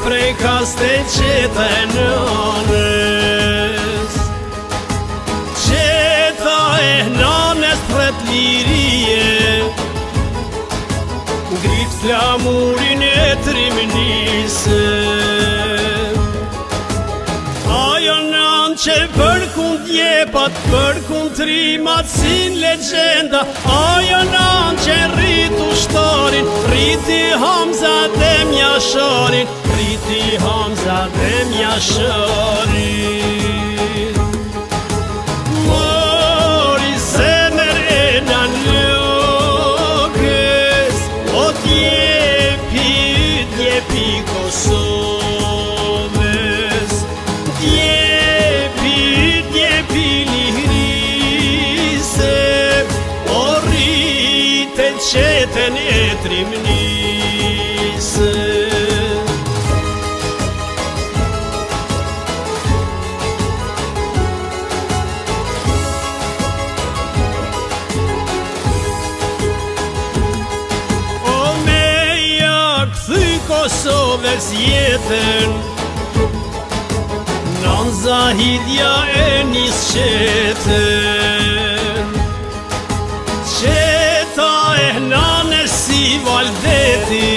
prej kaste qeta e nënës. Qeta e nanës pret lirie, ngrit flamurin e trimnisë. Ajo nan që përkun djepat, përkun trimat sin legenda. Ajo nan që rritu shtarin, rriti Hamza dhe Mjasharin, rriti Hamza dhe Mjasharin. Mori zemër e nan lukës, o djepi Kosovës. Djepi lihrise, o rrite qeten e trimnisë. O meja kthy Kosovës jetën, Nan Zahidja e nis qetën. Qeta e nanës si Valdeti,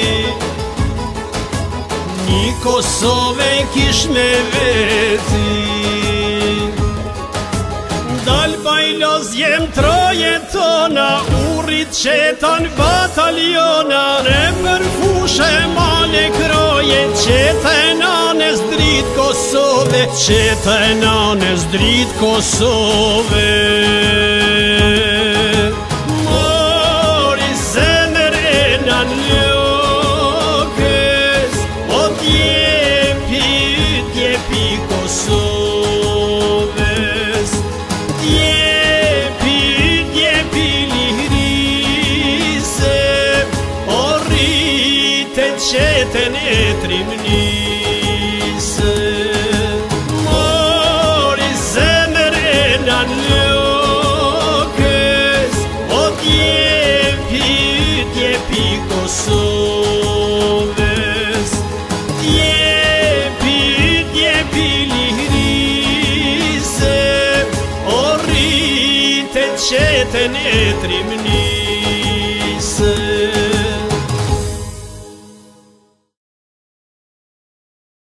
një Kosovë kish me veti. Dal bajloz jem troje tona, urrit qetan bataljona. Ne për fushë male kroje, qeta e nanës drit Kosove, qeta e nanës drit Kosove. Mori zemër e nan lukës, o djepi Kosovës. Djepi lihrise, o rrite qeten e trimnisë. Mori zemër e nan lukës, o djepi Kosovës. Djepi lihrise, o rrite qeten e trimnisë.